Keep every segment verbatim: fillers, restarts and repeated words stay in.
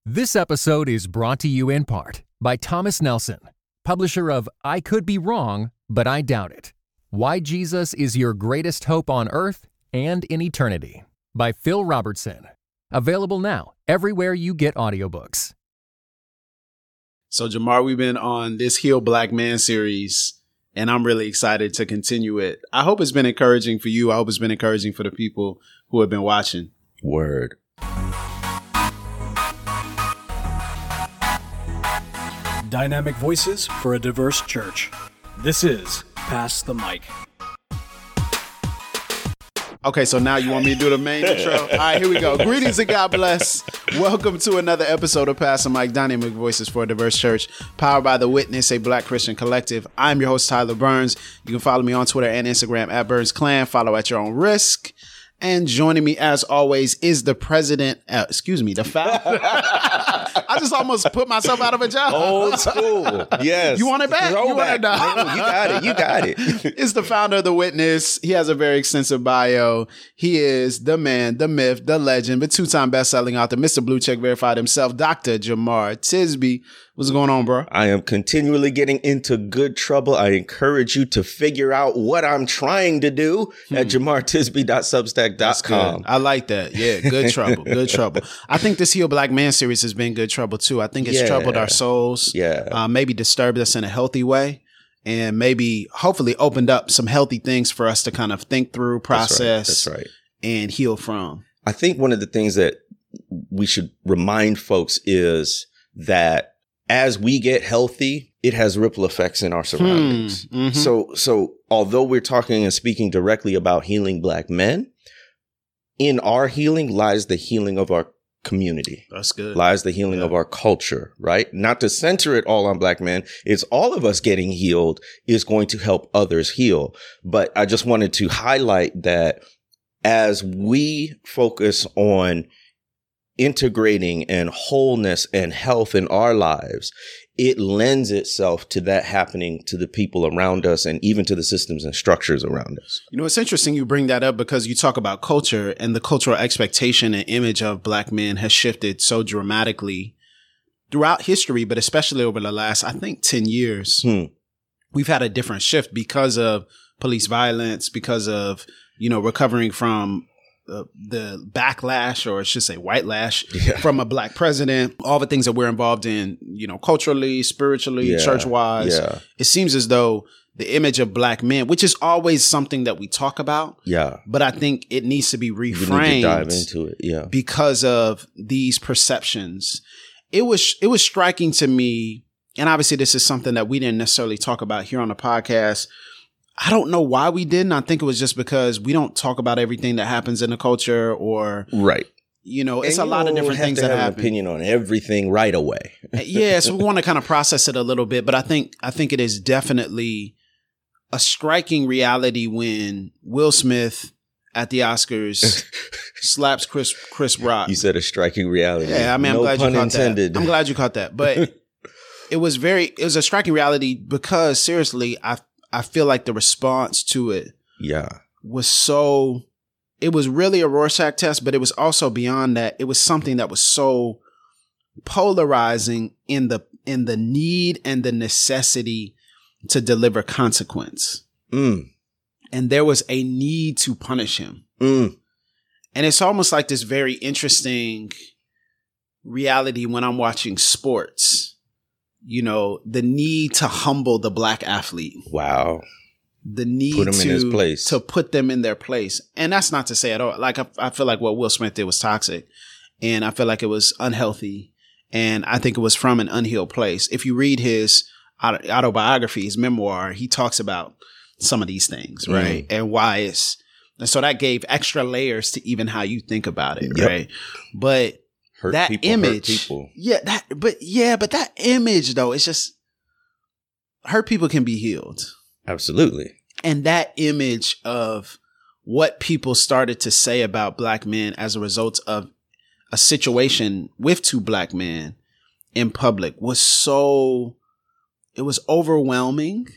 This episode is brought to you in part by Thomas Nelson, publisher of I Could Be Wrong, But I Doubt It. Why Jesus is Your Greatest Hope on Earth and in Eternity, by Phil Robertson. Available now everywhere you get audiobooks. So, Jamar, we've been on this Heal Black Man series, and I'm really excited to continue it. I hope it's been encouraging for you. I hope it's been encouraging for the people who have been watching. Word. Dynamic voices for a diverse church. This is Pass the Mic. Okay, so now you want me to do the main intro? All right, here we go. Greetings and God bless. Welcome to another episode of Pass the Mic, Dynamic Voices for a Diverse Church, powered by The Witness, a Black Christian collective. I'm your host, Tyler Burns. You can follow me on Twitter and Instagram at Burns Clan. Follow at your own risk. And joining me, as always, is the president, uh, excuse me, the founder. I just almost put myself out of a job. Old school. Yes. You want it back? Throwback. You want it back? No, you got it. You got it. It's the founder of The Witness. He has a very extensive bio. He is the man, the myth, the legend, the two-time best-selling author, Mister Blue Check Verified himself, Doctor Jemar Tisby. What's going on, bro? I am continually getting into good trouble. I encourage you to figure out what I'm trying to do hmm. at jamar tisby dot substack dot com. I like that. Yeah, good trouble. Good trouble. I think this Heal Black Man series has been good trouble, too. I think it's yeah. troubled our souls. Yeah. Uh, maybe disturbed us in a healthy way. And maybe, hopefully, opened up some healthy things for us to kind of think through, process, That's right. That's right. and heal from. I think one of the things that we should remind folks is that as we get healthy, it has ripple effects in our surroundings. Hmm. Mm-hmm. So, so although we're talking and speaking directly about healing Black men, in our healing lies the healing of our community. That's good. Lies the healing yeah. of our culture, right? Not to center it all on Black men. It's all of us getting healed is going to help others heal. But I just wanted to highlight that as we focus on integrating and wholeness and health in our lives, it lends itself to that happening to the people around us and even to the systems and structures around us. You know, it's interesting you bring that up because you talk about culture, and the cultural expectation and image of Black men has shifted so dramatically throughout history, but especially over the last, I think, ten years. Hmm. We've had a different shift because of police violence, because of, you know, recovering from Uh, the backlash, or I should say white lash, yeah. from a Black president, all the things that we're involved in, you know, culturally, spiritually, yeah. church-wise. Yeah. It seems as though the image of Black men, which is always something that we talk about, yeah, but I think it needs to be reframed. We need to dive into it, yeah, because of these perceptions. It was it was striking to me, and obviously this is something that we didn't necessarily talk about here on the podcast. I don't know why we didn't. I think it was just because we don't talk about everything that happens in the culture, or right. You know, it's and a lot of different things that have happen. An opinion on everything right away. Yeah, so we want to kind of process it a little bit, but I think I think it is definitely a striking reality when Will Smith at the Oscars slaps Chris Chris Rock. You said a striking reality. Yeah, I mean, no I'm glad pun you caught intended. that. I'm glad you caught that, but it was very it was a striking reality because seriously, I. I feel like the response to it yeah. was so, it was really a Rorschach test, but it was also beyond that. It was something that was so polarizing in the, in the need and the necessity to deliver consequence. Mm. And there was a need to punish him. Mm. And it's almost like this very interesting reality when I'm watching sports. You know, the need to humble the Black athlete. Wow. The need put him to, in his place. to put them in their place. And that's not to say at all. Like, I, I feel like what Will Smith did was toxic. And I feel like it was unhealthy. And I think it was from an unhealed place. If you read his autobiography, his memoir, he talks about some of these things, right? Mm. And why it's, and so that gave extra layers to even how you think about it, yep. right? But Hurt that people, image, hurt people. yeah, that, but yeah, but that image though, it's just hurt people can be healed. Absolutely. And that image of what people started to say about Black men as a result of a situation with two Black men in public was so, it was overwhelming.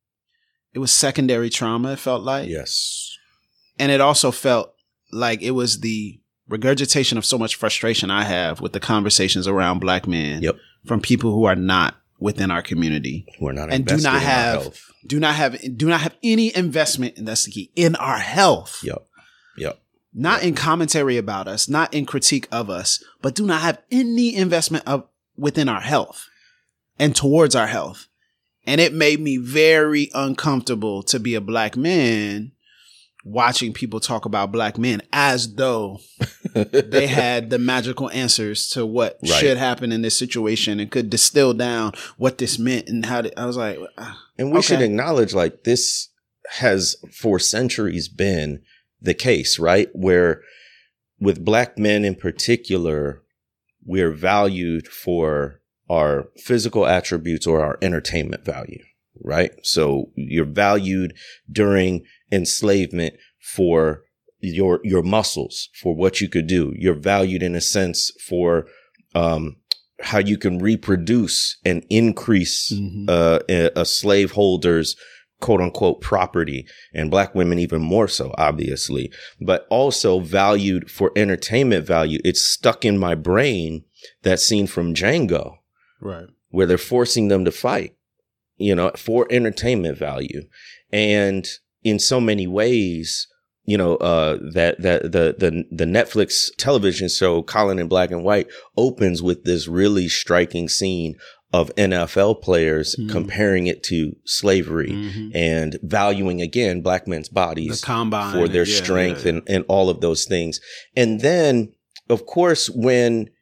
It was secondary trauma, it felt like. Yes. And it also felt like it was the regurgitation of so much frustration I have with the conversations around black men Yep. from people who are not within our community. We're not and do invested not in our have health. do not have do not have any investment, and that's the key, in our health. Yep. Yep. Not in commentary about us, not in critique of us, but do not have any investment of within our health and towards our health. And it made me very uncomfortable to be a black man watching people talk about black men as though they had the magical answers to what Right. should happen in this situation and could distill down what this meant and how to, I was like, uh, And we okay. should acknowledge, like, this has for centuries been the case, right? Where with black men in particular, we're valued for our physical attributes or our entertainment value, right? So you're valued during enslavement for your, your muscles, for what you could do. You're valued in a sense for, um, how you can reproduce and increase, Mhm. uh, a, a slaveholder's quote unquote property, and black women even more so, obviously, but also valued for entertainment value. It's stuck in my brain, that scene from Django, right. where they're forcing them to fight, you know, for entertainment value. And in so many ways, you know, uh, that, that the, the, the Netflix television show, Colin in Black and White, opens with this really striking scene of N F L players Mhm. comparing it to slavery Mhm. and valuing again black men's bodies The combine for their yeah, strength yeah, yeah. and, and all of those things. And then, of course, when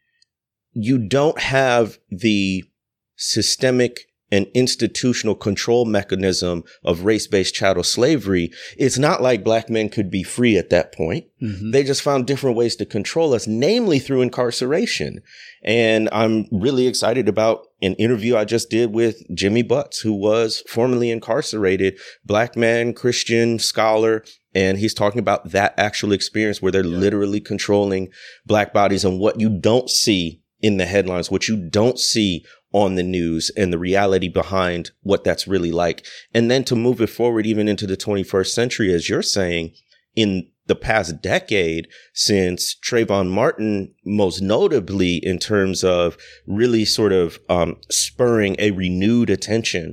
you don't have the systemic and institutional control mechanism of race-based chattel slavery, it's not like black men could be free at that point. Mhm. They just found different ways to control us, namely through incarceration. And I'm really excited about an interview I just did with Jimmy Butts, who was formerly incarcerated, black man, Christian scholar. And he's talking about that actual experience where they're Yeah. literally controlling black bodies, and what you don't see in the headlines, what you don't see on the news, and the reality behind what that's really like. And then to move it forward even into the twenty-first century, as you're saying, in the past decade, since Trayvon Martin, most notably in terms of really sort of um, spurring a renewed attention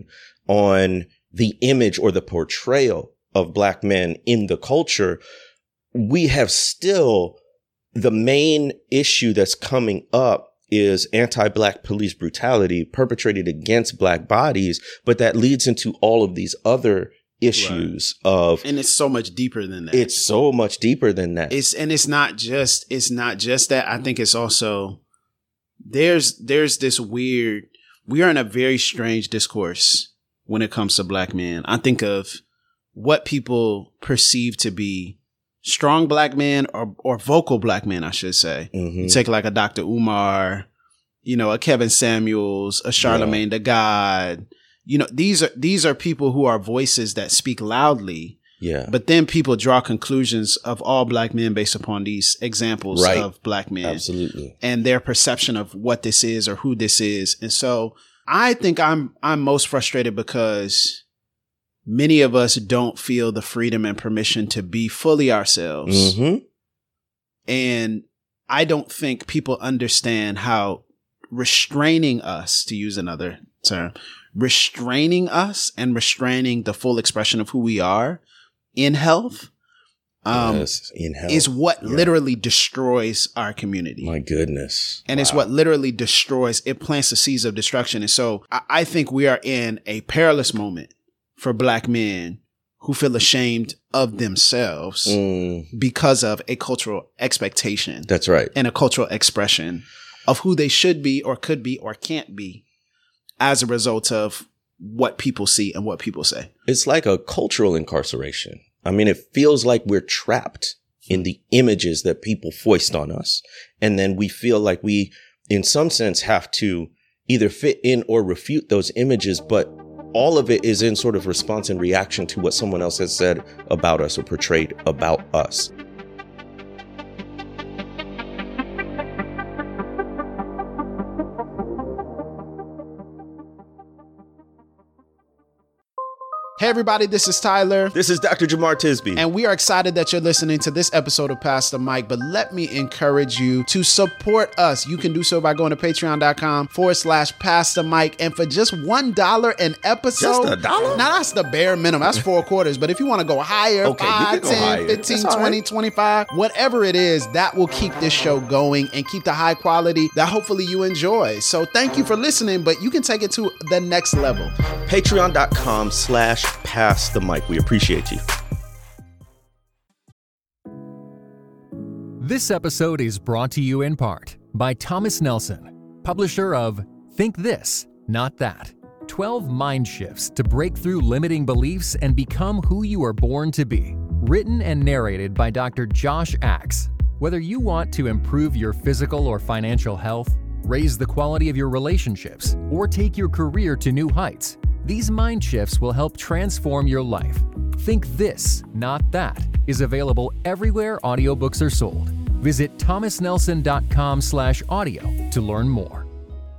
on the image or the portrayal of black men in the culture, we have still the main issue that's coming up is anti-black police brutality perpetrated against black bodies, but that leads into all of these other issues of, And it's so much deeper than that. it's so much deeper than that. It's and it's not just it's not just that. I think it's also there's there's this weird we are in a very strange discourse when it comes to black men. I think of what people perceive to be strong black men or or vocal black men, I should say. Mhm. You take like a Doctor Umar, you know, a Kevin Samuels, a Charlemagne the God. You know, these are these are people who are voices that speak loudly. Yeah. But then people draw conclusions of all black men based upon these examples Right. of black men Absolutely. and their perception of what this is or who this is. And so I think I'm I'm most frustrated because many of us don't feel the freedom and permission to be fully ourselves. Mm-hmm. And I don't think people understand how restraining us, to use another term, restraining us and restraining the full expression of who we are in health um, yes, in health. is what Yeah. literally destroys our community. My goodness. And it's Wow. what literally destroys, it plants the seeds of destruction. And so I, I think we are in a perilous moment for black men who feel ashamed of themselves Mm, because of a cultural expectation that's right. and a cultural expression of who they should be or could be or can't be as a result of what people see and what people say. It's like a cultural incarceration. I mean, it feels like we're trapped in the images that people foist on us. And then we feel like we, in some sense, have to either fit in or refute those images. But all of it is in sort of response and reaction to what someone else has said about us or portrayed about us. Hey everybody, this is Tyler. This is Doctor Jamar Tisby. And we are excited that you're listening to this episode of Pass the Mic, but let me encourage you to support us. You can do so by going to patreon.com forward slash Pass the Mic. And for just one dollar an episode. Just a dollar? Now that's the bare minimum. That's four quarters. But if you want to go higher, okay, five, go ten, higher. fifteen, That's twenty, right. twenty-five, whatever it is, that will keep this show going and keep the high quality that hopefully you enjoy. So thank you for listening, but you can take it to the next level. Patreon.com slash Pass the Mic. We appreciate you. This episode is brought to you in part by Thomas Nelson, publisher of Think This, Not That. twelve Mind Shifts to Break Through Limiting Beliefs and Become Who You Are Born to Be. Written and narrated by Doctor Josh Axe. Whether you want to improve your physical or financial health, raise the quality of your relationships, or take your career to new heights, these mind shifts will help transform your life. Think This, Not That is available everywhere audiobooks are sold. Visit thomasnelson.com slash audio to learn more.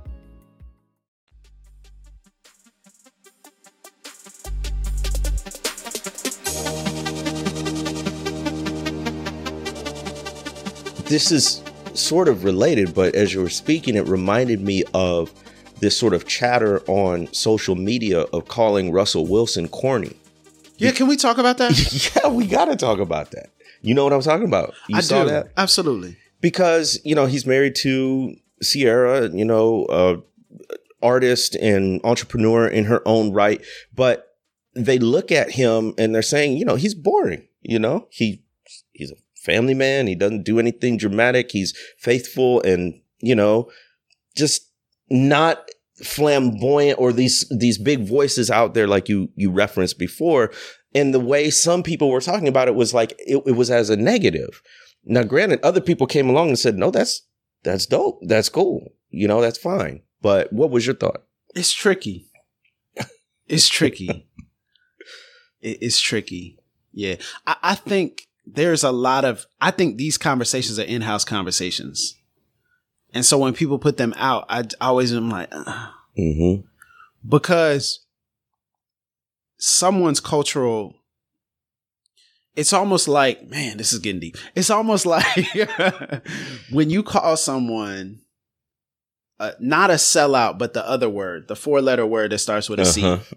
This is sort of related, but as you were speaking, it reminded me of this sort of chatter on social media of calling Russell Wilson corny. Yeah, can we talk about that? Yeah, we got to talk about that. You know what I'm talking about? You I saw do. that? Absolutely. Because, you know, he's married to Sierra, you know, uh, artist and entrepreneur in her own right. But they look at him and they're saying, you know, he's boring. You know, he he's a family man. He doesn't do anything dramatic. He's faithful and, you know, just not flamboyant or these these big voices out there like you you referenced before. And the way some people were talking about it was like it, it was as a negative. Now, granted, other people came along and said, no, that's that's dope. That's cool. You know, that's fine. But what was your thought? It's tricky. It's tricky. it, it's tricky. Yeah. I, I think there's a lot of, I think these conversations are in-house conversations. And so when people put them out, I, I always am like, uh, Mm-hmm. because someone's cultural, it's almost like, man, this is getting deep. It's almost like when you call someone uh, not a sellout, but the other word, the four letter word that starts with a C. Uh-huh.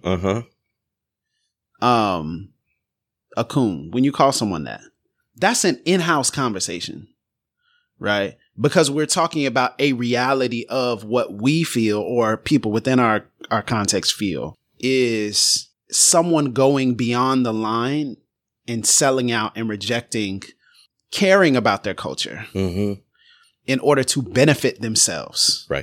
Uh-huh. Um, a coon. When you call someone that, that's an in-house conversation, right? Because we're talking about a reality of what we feel or people within our, our context feel is someone going beyond the line and selling out and rejecting, caring about their culture Mm-hmm. in order to benefit themselves. Right.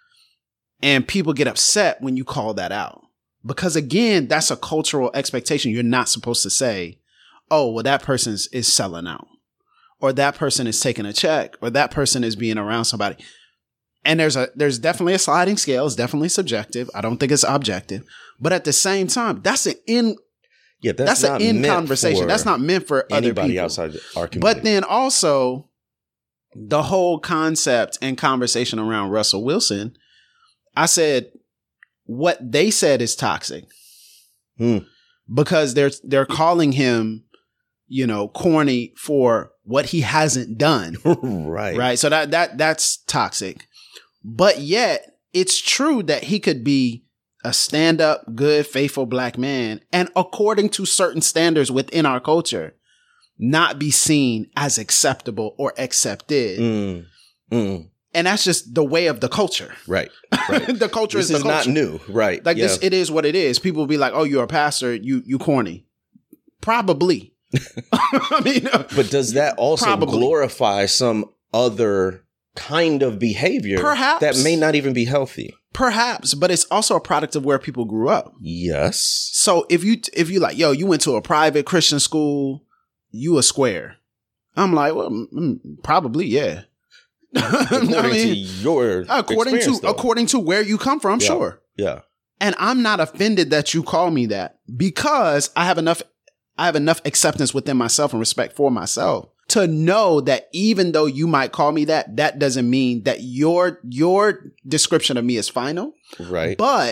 And people get upset when you call that out. Because again, that's a cultural expectation. You're not supposed to say, oh, well, that person is, is selling out. Or that person is taking a check, or that person is being around somebody. And there's a there's definitely a sliding scale. It's definitely subjective. I don't think it's objective. But at the same time, that's an in Yeah, that's, that's not an in meant conversation. for That's not meant for other anybody people. outside our community. But then also the whole concept and conversation around Russell Wilson, I said what they said is toxic. Hmm. Because they're they're calling him, you know, corny for what he hasn't done. right. Right. So that that that's toxic. But yet it's true that he could be a stand-up, good, faithful black man, and according to certain standards within our culture, not be seen as acceptable or accepted. Mm. Mm. And that's just the way of the culture. Right. Right. The culture This is the is culture. not new. Right. Like yeah. this, it is what it is. People will be like, "Oh, you're a pastor. You you corny." Probably. I mean, uh, But does that also Probably. glorify some other kind of behavior Perhaps. that may not even be healthy? perhaps, but it's also a product of where people grew up. Yes. So if you if you like, yo, you went to a private Christian school, you a square. I'm like, well, mm, probably, yeah. According I mean, to your according to experience, though. according to where you come from, Yeah. sure. Yeah. And I'm not offended that you call me that because I have enough I have enough acceptance within myself and respect for myself to know that even though you might call me that, that doesn't mean that your your description of me is final. Right. But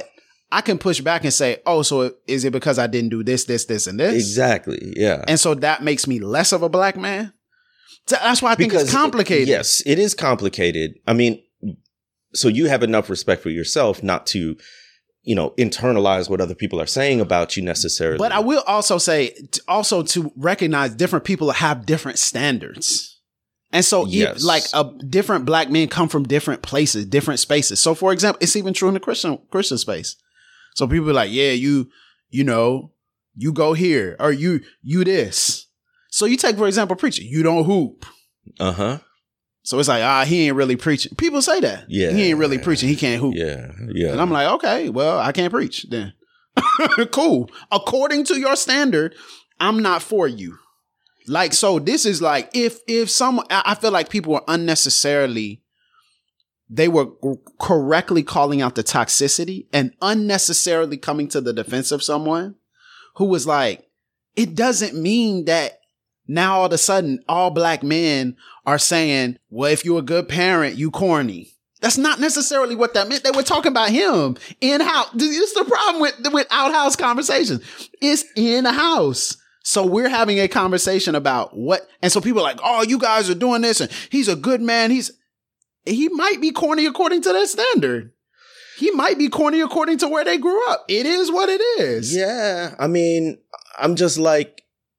I can push back and say, oh, so is it because I didn't do this, this, this, and this? Exactly. Yeah. And so that makes me less of a black man. So that's why I think because, it's complicated. Yes, it is complicated. I mean, so you have enough respect for yourself not to, you know, internalize what other people are saying about you necessarily. But I will also say, t- also to recognize different people have different standards. And so Yes. if, like a different black men come from different places, different spaces. So for example, it's even true in the Christian Christian space. So people are like, yeah, you, you know, you go here or you, you this. So you take, for example, preacher, you don't hoop. Uh-huh. So it's like, ah, he ain't really preaching. People say that. Yeah. He ain't really preaching. He can't hoop. Yeah. Yeah. And I'm like, okay, well, I can't preach then. Cool. According to your standard, I'm not for you. Like, so this is like, if, if someone, I feel like people were unnecessarily, they were correctly calling out the toxicity and unnecessarily coming to the defense of someone who was like, it doesn't mean that now all of a sudden all black men are saying, well, if you're a good parent, you corny. That's not necessarily what that meant. They were talking about him in house. This is the problem with, with outhouse conversations. It's in the house. So we're having a conversation about what, and so people are like, oh, you guys are doing this and he's a good man. He's, he might be corny according to their standard. He might be corny according to where they grew up. It is what it is. Yeah. I mean, I'm just like,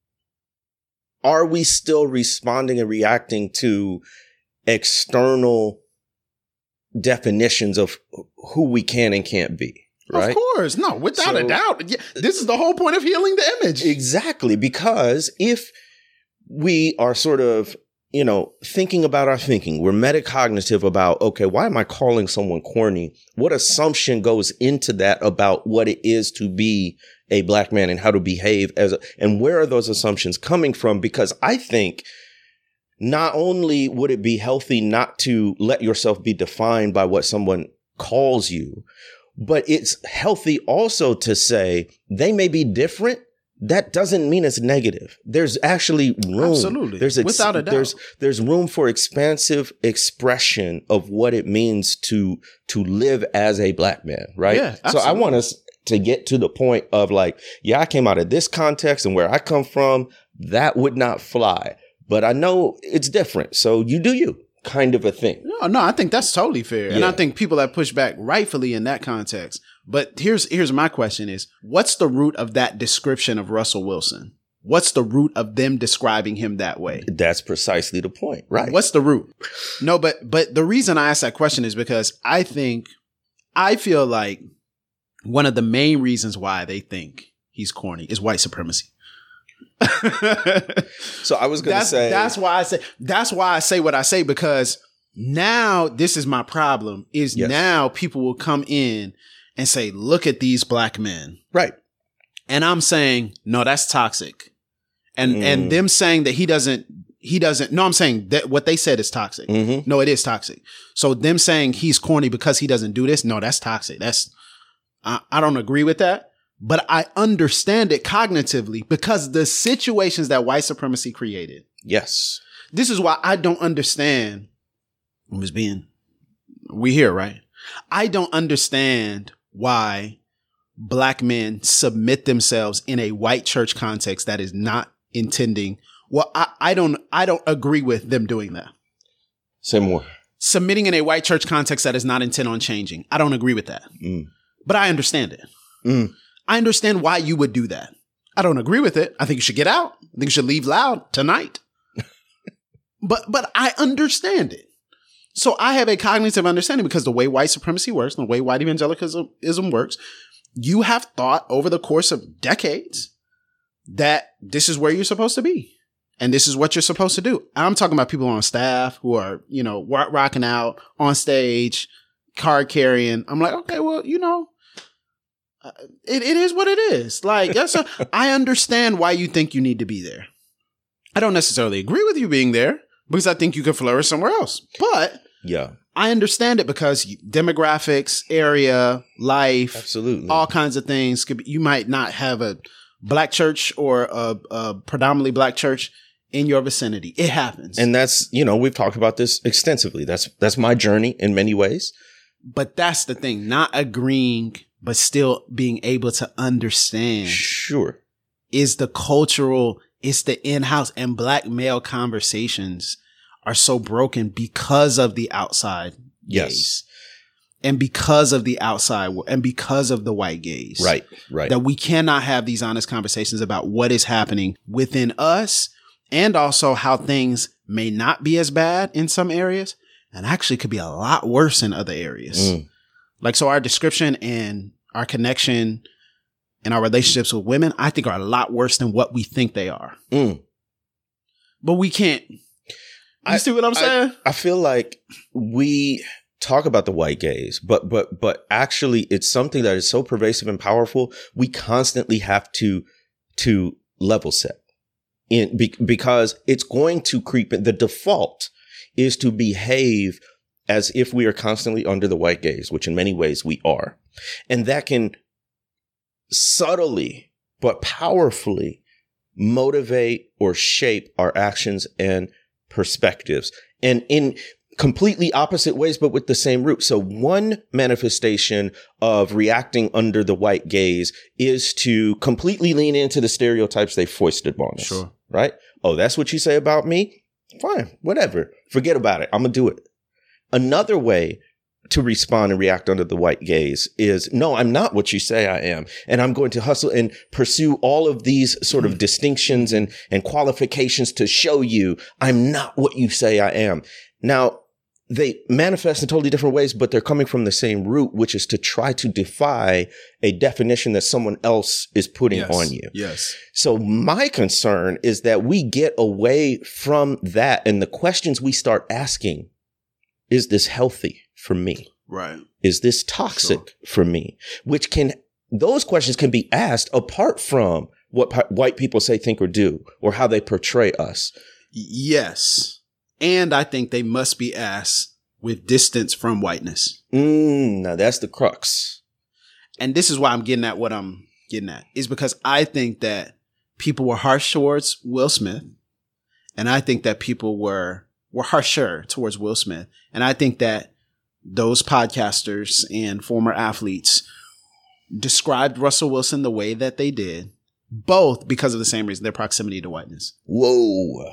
are we still responding and reacting to external definitions of who we can and can't be? Right? Of course. No, without So- a doubt. Yeah, this is the whole point of healing the image. Exactly. Because if we are sort of, you know, thinking about our thinking, we're metacognitive about, okay, why am I calling someone corny? What assumption goes into that about what it is to be a black man and how to behave as a, and where are those assumptions coming from? Because I think not only would it be healthy not to let yourself be defined by what someone calls you, but it's healthy also to say they may be different. That doesn't mean it's negative. There's actually room. Absolutely. There's ex- Without a doubt. There's there's room for expansive expression of what it means to to live as a black man, right? Yeah, so I absolutely. want us to get to the point of like, yeah, I came out of this context and where I come from, that would not fly. But I know it's different. So you do you kind of a thing. No, no, I think that's totally fair. And Yeah. I think people have pushed back rightfully in that context. But here's here's my question is, what's the root of that description of Russell Wilson? What's the root of them describing him that way? That's precisely the point, right? What's the root? No, but but the reason I ask that question is because I think, I feel like one of the main reasons why they think he's corny is white supremacy. So I was going to that's, say that's why I say that's why I say what I say, because now this is my problem is Yes. now people will come in and say, look at these black men. right. And I'm saying, no, that's toxic. And Mm. and them saying that he doesn't he doesn't no, I'm saying that what they said is toxic. Mm-hmm. No, it is toxic. So them saying he's corny because he doesn't do this, no, that's toxic. That's I, I don't agree with that. But I understand it cognitively because the situations that white supremacy created. Yes. This is why I don't understand. I was being, we here, right? I don't understand why black men submit themselves in a white church context that is not intending. Well, I, I don't, I don't agree with them doing that. Say more. Submitting in a white church context that is not intent on changing. I don't agree with that, Mm. but I understand it. Mm. I understand why you would do that. I don't agree with it. I think you should get out. I think you should leave loud tonight. but but I understand it. So I have a cognitive understanding because the way white supremacy works, and the way white evangelicalism works, you have thought over the course of decades that this is where you're supposed to be. And this is what you're supposed to do. I'm talking about people on staff who are, you know, rock- rocking out on stage, card carrying. I'm like, okay, well, you know, uh, it, it is what it is. Like, that's a, I understand why you think you need to be there. I don't necessarily agree with you being there because I think you could flourish somewhere else. But Yeah. I understand it because you- demographics, area, life, Absolutely. all kinds of things. Could be, you might not have a black church or a, a predominantly black church in your vicinity. It happens. And that's, you know, we've talked about this extensively. That's that's my journey in many ways. But that's the thing, not agreeing but still being able to understand. Sure. Is the cultural, it's the in-house, and black male conversations are so broken because of the outside Yes. gaze. And because of the outside wo- and because of the white gaze. Right, right. That we cannot have these honest conversations about what is happening within us, and also how things may not be as bad in some areas and actually could be a lot worse in other areas. Mm. Like, so our description and our connection and our relationships with women, I think, are a lot worse than what we think they are. Mm. But we can't. You I, see what I'm saying? I, I feel like we talk about the white gaze, but but but actually it's something that is so pervasive and powerful. We constantly have to to level set in be, because it's going to creep in. The default is to behave as if we are constantly under the white gaze, which in many ways we are. And that can subtly but powerfully motivate or shape our actions and perspectives, and in completely opposite ways, but with the same root. So one manifestation of reacting under the white gaze is to completely lean into the stereotypes they foisted on us. Sure. Right? Oh, that's what you say about me? Fine, whatever. Forget about it. I'm going to do it. Another way to respond and react under the white gaze is, no, I'm not what you say I am. And I'm going to hustle and pursue all of these sort of distinctions and, and qualifications to show you I'm not what you say I am. Now, they manifest in totally different ways, but they're coming from the same root, which is to try to defy a definition that someone else is putting Yes. on you. Yes. So my concern is that we get away from that, and the questions we start asking, is this healthy for me? Right. Is this toxic Sure. for me? Which can, those questions can be asked apart from what p- white people say, think, or do, or how they portray us. Yes. And I think they must be asked with distance from whiteness. Mm, now that's the crux. And this is why I'm getting at what I'm getting at, is because I think that people were harsh towards Will Smith. And I think that people were, were harsher towards Will Smith. And I think that those podcasters and former athletes described Russell Wilson the way that they did, both because of the same reason, their proximity to whiteness. Whoa.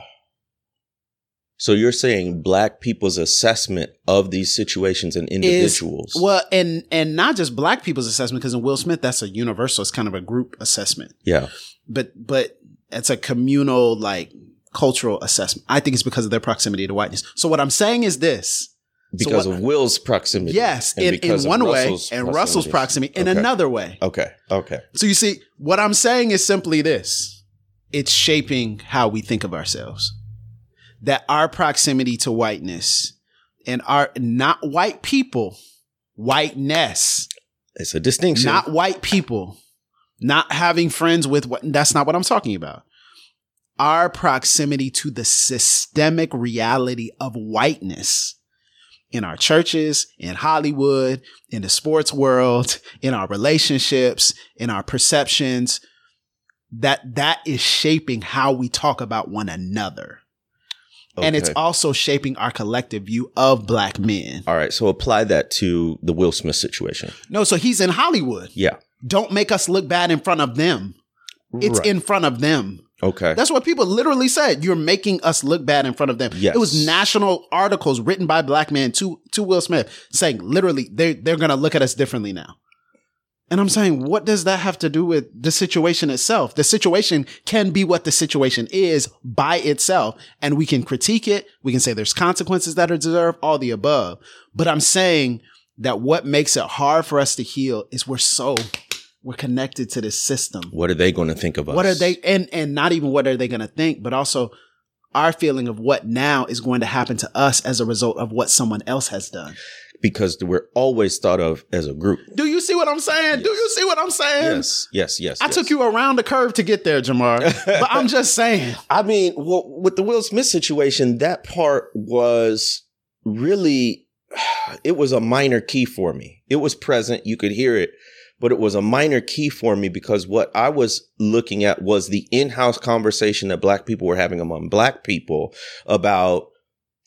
So you're saying black people's assessment of these situations and individuals. Is, well, and and not just black people's assessment, because in Will Smith, that's a universal, it's kind of a group assessment. Yeah. But but it's a communal, like, cultural assessment. I think it's because of their proximity to whiteness. So what I'm saying is this. Because so what, of Will's proximity. Yes, and in, because in of one way, Russell's and proximity. Russell's proximity in Okay. another way. Okay. Okay. So you see, what I'm saying is simply this. It's shaping how we think of ourselves. That our proximity to whiteness and our, not white people, whiteness, It's a distinction. not white people, not having friends with what, that's not what I'm talking about. Our proximity to the systemic reality of whiteness in our churches, in Hollywood, in the sports world, in our relationships, in our perceptions, that that is shaping how we talk about one another. Okay. And it's also shaping our collective view of black men. All right. So apply that to the Will Smith situation. No, so he's in Hollywood. Yeah. Don't make us look bad in front of them. It's Right. in front of them. Okay. That's what people literally said. You're making us look bad in front of them. Yes. It was national articles written by black men to, to Will Smith saying literally they're, they're going to look at us differently now. And I'm saying, what does that have to do with the situation itself? The situation can be what the situation is by itself, and we can critique it. We can say there's consequences that are deserved, all the above. But I'm saying that what makes it hard for us to heal is we're so, we're connected to this system. What are they going to think of us? What are they, and, and not even what are they going to think, but also our feeling of what now is going to happen to us as a result of what someone else has done. Because we're always thought of as a group. Do you see what I'm saying? Yes. Do you see what I'm saying? Yes, yes, yes. I yes. took you around the curve to get there, Jamar, but I'm just saying. I mean, well, with the Will Smith situation, that part was really, it was a minor key for me. It was present. You could hear it, but it was a minor key for me because what I was looking at was the in-house conversation that black people were having among black people about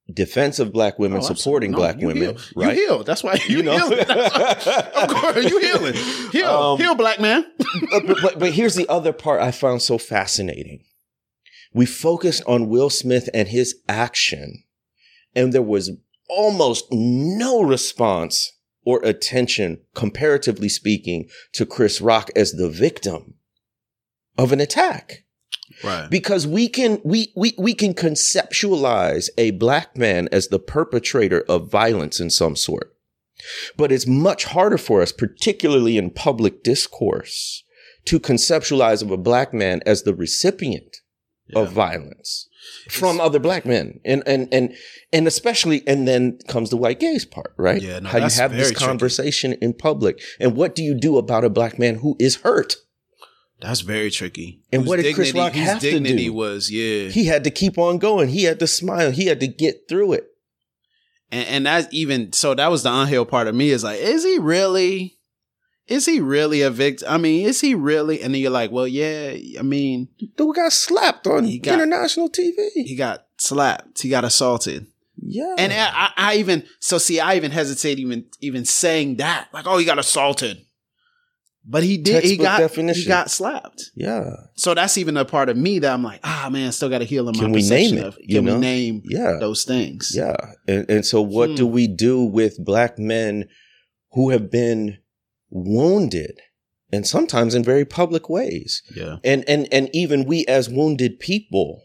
defense of black women, Oh, supporting no, black you women, heal. right? You heal. That's why you, You know. healing. That's why, of course, you healing. Heal, Um, heal, black man. but, but, but, but here's the other part I found so fascinating. We focused on Will Smith and his action, and there was almost no response or attention, comparatively speaking, to Chris Rock as the victim of an attack. Right. Because we can we we we can conceptualize a black man as the perpetrator of violence in some sort. But it's much harder for us, particularly in public discourse, to conceptualize of a black man as the recipient Yeah. of violence from other black men. And and and and especially and then comes the white gaze part, right? Yeah, no, How you that's have this very tricky. conversation in public. And what do you do about a black man who is hurt? That's very tricky. And Whose what did Chris dignity- Rock whose have to dignity do? was, yeah. He had to keep on going. He had to smile. He had to get through it. And, and that even, so that was the unhealed part of me is like, is he really, is he really a victim? I mean, is he really? And then you're like, well, yeah, I mean, Dude got slapped on He got- international T V. he got slapped. He got assaulted. Yeah. And I, I even, so see, I even hesitate even, even saying that. Like, oh, he got assaulted. But he did, he Textbook got, definition. he got slapped. yeah. So that's even a part of me that I'm like, ah, man, still got to heal in my Can we perception name it, of, you can know? we name Yeah. those things? Yeah. And, and so what Hmm. do we do with black men who have been wounded and sometimes in very public ways? Yeah. And, and, and even we as wounded people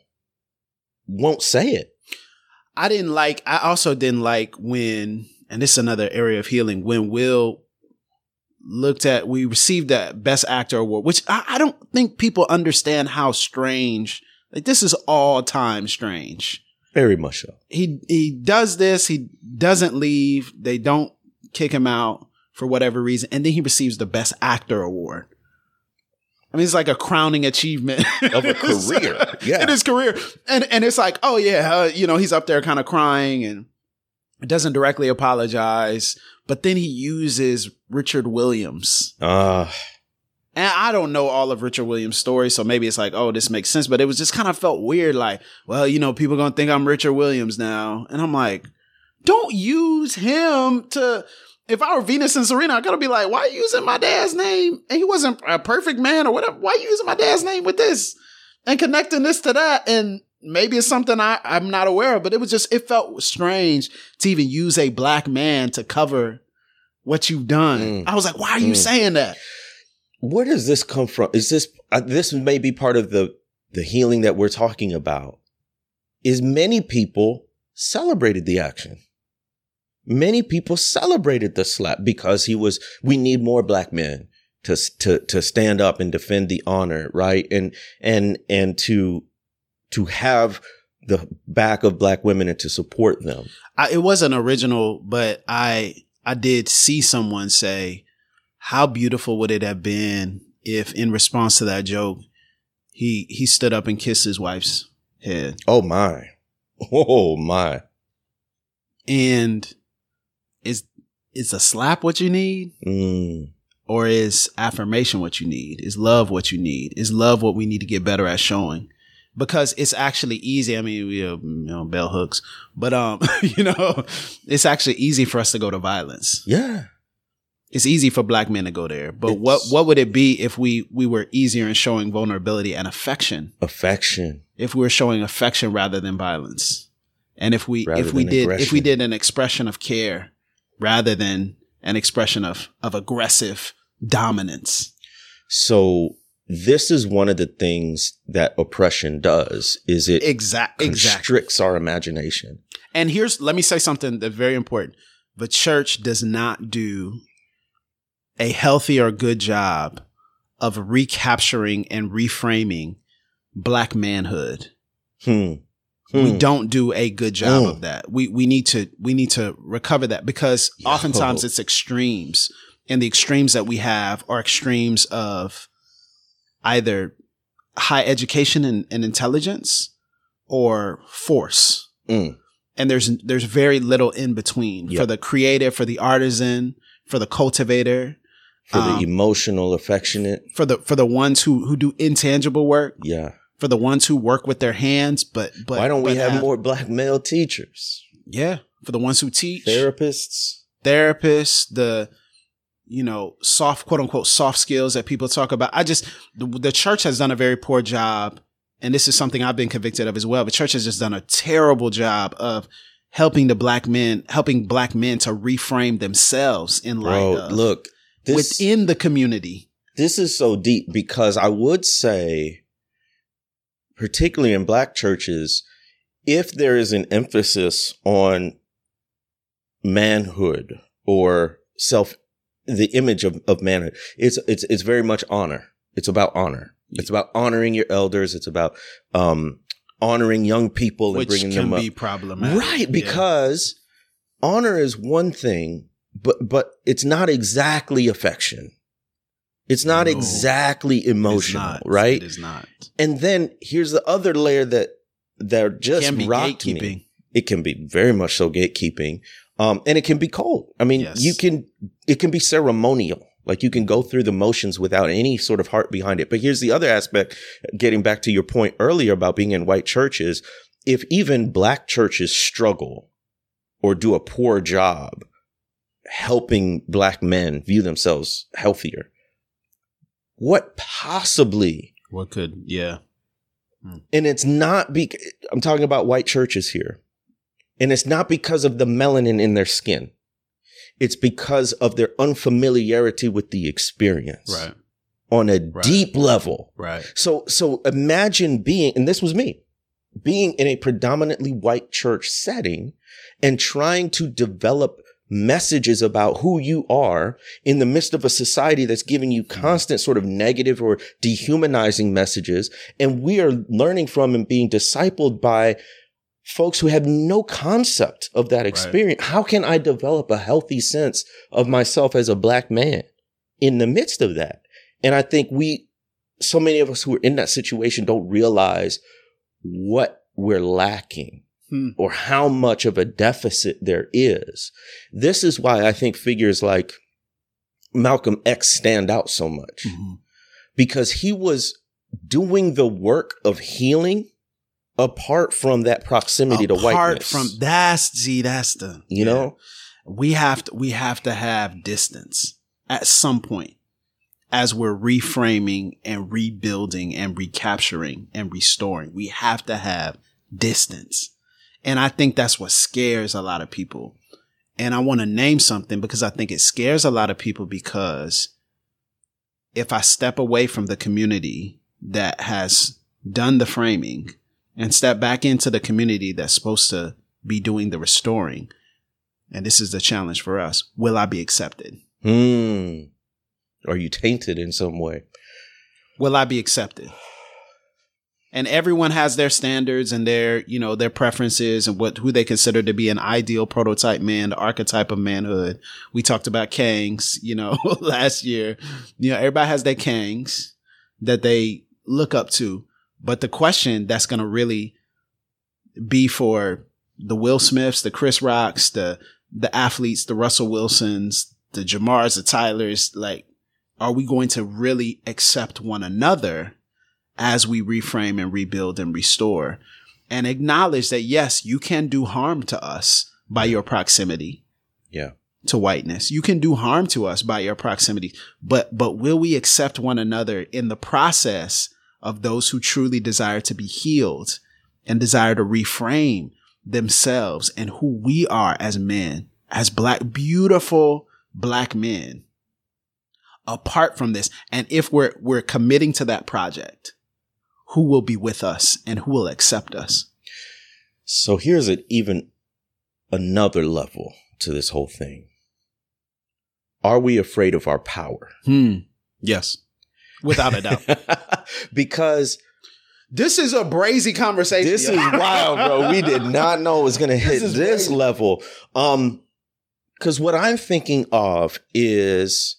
won't say it. I didn't like, I also didn't like when, and this is another area of healing, when Will looked at, we received that Best Actor award, which I, I don't think people understand how strange, like this is all time strange. Very much so. He, he does this, he doesn't leave, they don't kick him out for whatever reason, and then he receives the Best Actor award. I mean, it's like a crowning achievement Of a career. Yeah. in his career. And and it's like, oh yeah, uh, you know, he's up there kind of crying and doesn't directly apologize, but then he uses Richard Williams. Ah. And I don't know all of Richard Williams' story, so maybe it's like, oh, this makes sense. But it was just kind of felt weird, like, well, you know, people are gonna think I'm Richard Williams now. And I'm like, don't use him to. If I were Venus and Serena, I gotta be like, why are you using my dad's name? And he wasn't a perfect man or whatever. Why are you using my dad's name with this? And connecting this to that. And maybe it's something I, I'm not aware of, but it was just, it felt strange to even use a black man to cover what you've done. Mm. I was like, why are you Mm. saying that? Where does this come from? Is this, uh, this may be part of the, the healing that we're talking about, is many people celebrated the action. Many people celebrated the slap because he was, we need more black men to, to, to stand up and defend the honor, right? And, and, and to, to have the back of black women and to support them. I, it wasn't original, but I, I did see someone say, how beautiful would it have been if in response to that joke, he, he stood up and kissed his wife's head. Oh my. Oh my. And is, is a slap what you need? Mm. Or is affirmation what you need? Is love what you need? Is love what we need to get better at showing? Because it's actually easy. I mean, we have, you know, bell hooks, but, um, you know, it's actually easy for us to go to violence. Yeah. It's easy for black men to go there. But It's- what, what would it be if we, we were easier in showing vulnerability and affection? Affection. If we were showing affection rather than violence? And if we, Rather if we than did, if aggression. we did an expression of care rather than an expression of, of aggressive dominance. So this is one of the things that oppression does, is it Exact, exactly. constricts our imagination. And here's, let me say something that's very important. The church does not do a healthy or good job of recapturing and reframing black manhood. Hmm. We Hmm. don't do a good job Mm. of that. We, we need to, we need to recover that because Yo. oftentimes it's extremes, and the extremes that we have are extremes of either high education and, and intelligence or force. Mm. And there's, there's very little in between Yep. for the creative, for the artisan, for the cultivator, For Um, the emotional, affectionate. for the, for the ones who, who do intangible work, Yeah. for the ones who work with their hands, but, but Why don't we but have more black male teachers? Yeah. For the ones who teach. Therapists. Therapists, the, you know, soft, quote unquote, soft skills that people talk about. I just, the, the church has done a very poor job. And this is something I've been convicted of as well. The church has just done a terrible job of helping the black men, helping black men to reframe themselves in light Bro, of look, this, within the community. This is so deep because I would say, particularly in black churches, if there is an emphasis on manhood or self, the image of, of manhood, it's, it's, it's very much honor. It's about honor. It's about honoring your elders. It's about, um, honoring young people and Which bringing them up. Which can be problematic. Right. Because yeah. honor is one thing, but, but it's not exactly affection. It's not no, exactly emotional, not. right? It is not. And then here's the other layer that, that just can be rocked gatekeeping. me. It can be very much so gatekeeping. Um, and it can be cold. I mean, yes. you can, it can be ceremonial. Like you can go through the motions without any sort of heart behind it. But here's the other aspect, getting back to your point earlier about being in white churches. If even black churches struggle or do a poor job helping black men view themselves healthier, what possibly? What could, yeah. Hmm. And it's not, be, I'm talking about white churches here. And it's not because of the melanin in their skin. It's because of their unfamiliarity with the experience. Right. On a right. deep level. Right. So, so imagine being, and this was me, being in a predominantly white church setting and trying to develop messages about who you are in the midst of a society that's giving you constant sort of negative or dehumanizing messages. And we are learning from and being discipled by folks who have no concept of that experience. Right. How can I develop a healthy sense of myself as a black man in the midst of that? And I think we, so many of us who are in that situation don't realize what we're lacking hmm. or how much of a deficit there is. This is why I think figures like Malcolm X stand out so much mm-hmm. because he was doing the work of healing apart from that proximity Apart to whiteness. From that's see, that's the you yeah. know we have to we have to have distance at some point as we're reframing and rebuilding and recapturing and restoring. We have to have distance, and I think that's what scares a lot of people. And I want to name something because I think it scares a lot of people because if I step away from the community that has done the framing and step back into the community that's supposed to be doing the restoring, and this is the challenge for us, will I be accepted? Hmm. Are you tainted in some way? Will I be accepted? And everyone has their standards and their, you know, their preferences and what, who they consider to be an ideal prototype man, the archetype of manhood. We talked about Kangs, you know, last year. You know, everybody has their Kangs that they look up to. But the question that's going to really be for the Will Smiths, the Chris Rocks, the, the athletes, the Russell Wilsons, the Jamars, the Tylers, like, are we going to really accept one another as we reframe and rebuild and restore and acknowledge that, yes, you can do harm to us by your proximity yeah. to whiteness. You can do harm to us by your proximity, but, but will we accept one another in the process of those who truly desire to be healed and desire to reframe themselves and who we are as men, as black, beautiful black men, apart from this? And if we're, we're committing to that project, who will be with us and who will accept us? So here's an even another level to this whole thing. Are we afraid of our power? Hmm. Yes. Without a doubt. Because this is a brazy conversation. This is wild, bro. We did not know it was going to hit this, this level. Um, because what I'm thinking of is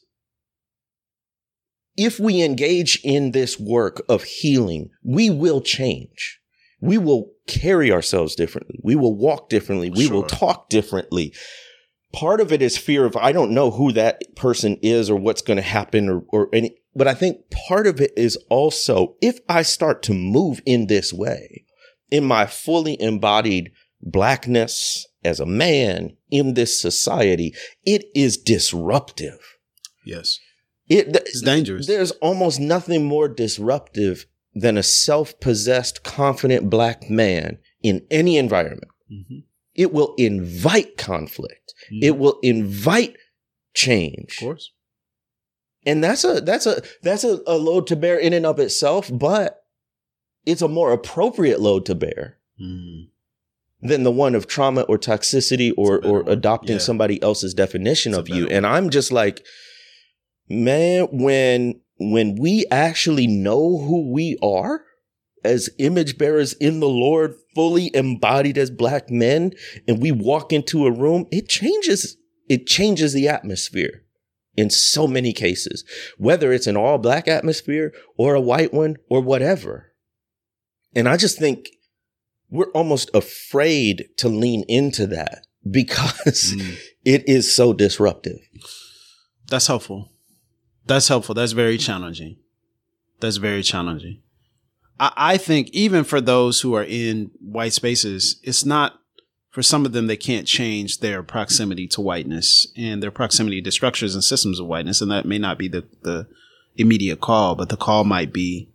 if we engage in this work of healing, we will change. We will carry ourselves differently. We will walk differently. We sure. will talk differently. Part of it is fear of, I don't know who that person is or what's going to happen or, or any, but I think part of it is also, if I start to move in this way, in my fully embodied blackness as a man in this society, it is disruptive. Yes. It, It's dangerous. There's almost nothing more disruptive than a self-possessed, confident black man in any environment. Mm-hmm. It will invite conflict. Mm-hmm. It will invite change. Of course. And that's a that's a that's a, a load to bear in and of itself, but it's a more appropriate load to bear Mm-hmm. than the one of trauma or toxicity or or one. adopting Yeah. somebody else's definition It's a of you. better And I'm just like, man, when when we actually know who we are as image bearers in the Lord, fully embodied as black men, and we walk into a room, it changes it changes the atmosphere in so many cases, whether it's an all black atmosphere or a white one or whatever. And I just think we're almost afraid to lean into that because Mm. it is so disruptive. That's helpful. That's helpful. That's very challenging. That's very challenging. I, I think even for those who are in white spaces, it's not, for some of them, they can't change their proximity to whiteness and their proximity to structures and systems of whiteness. And that may not be the, the immediate call, but the call might be,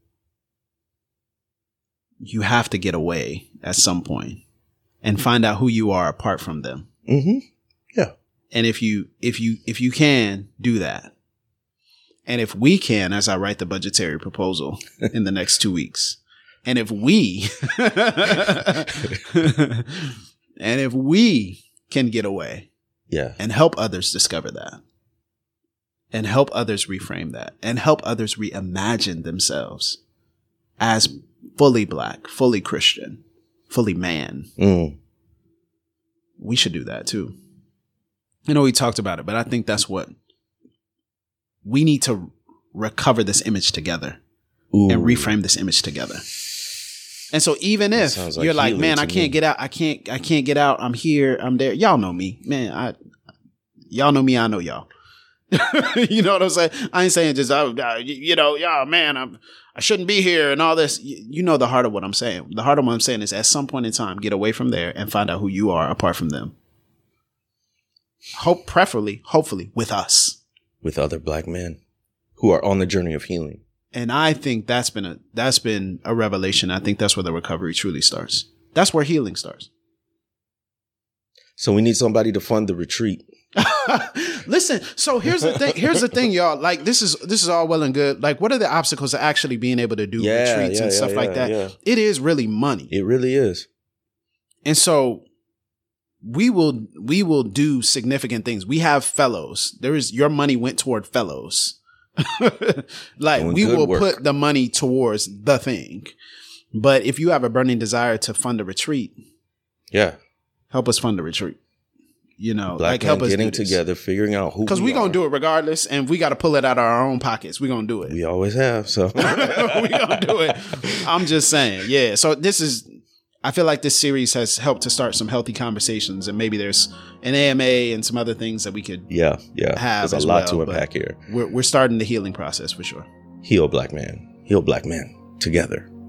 you have to get away at some point and find out who you are apart from them. Mm-hmm. Yeah. And if you, if you, if you can do that, and if we can, as I write the budgetary proposal in the next two weeks, and if we, and if we can get away Yeah. and help others discover that, and help others reframe that, and help others reimagine themselves as fully black, fully Christian, fully man, Mm. we should do that too. I know we talked about it, but I think that's what we need to recover this image together Ooh. and reframe this image together. And so even if sounds like you're like, healing man, to I can't me. get out. I can't, I can't get out. I'm here. I'm there. Y'all know me, man. I, y'all know me. I know y'all. You know what I'm saying? I ain't saying just, I, you know, y'all, man, I'm, I shouldn't be here and all this. You, you know, the heart of what I'm saying. The heart of what I'm saying is at some point in time, get away from there and find out who you are apart from them. Hope, preferably, hopefully with us. With other black men who are on the journey of healing. And I think that's been a that's been a revelation. I think that's where the recovery truly starts. That's where healing starts. So we need somebody to fund the retreat. Listen, so here's the thing. Here's the thing, y'all. Like this is this is all well and good. Like, what are the obstacles to actually being able to do Yeah, retreats yeah, and yeah, stuff like yeah, that? yeah. It is really money. It really is. And so we will we will do significant things. We have fellows. There is your money went toward fellows. Like Doing we good will work. put the money towards the thing. But if you have a burning desire to fund a retreat, Yeah. help us fund the retreat. You know, Black like men help us getting do this. together, figuring out who Because we we're going are. to do it regardless. And we got to pull it out of our own pockets. We're going to do it. We always have. So We're going to do it. I'm just saying. Yeah. So this is, I feel like this series has helped to start some healthy conversations. And maybe there's an A M A and some other things that we could yeah, yeah. have There's as a lot well, to but unpack here. We're, we're starting the healing process for sure. Heal black man. Heal black men together.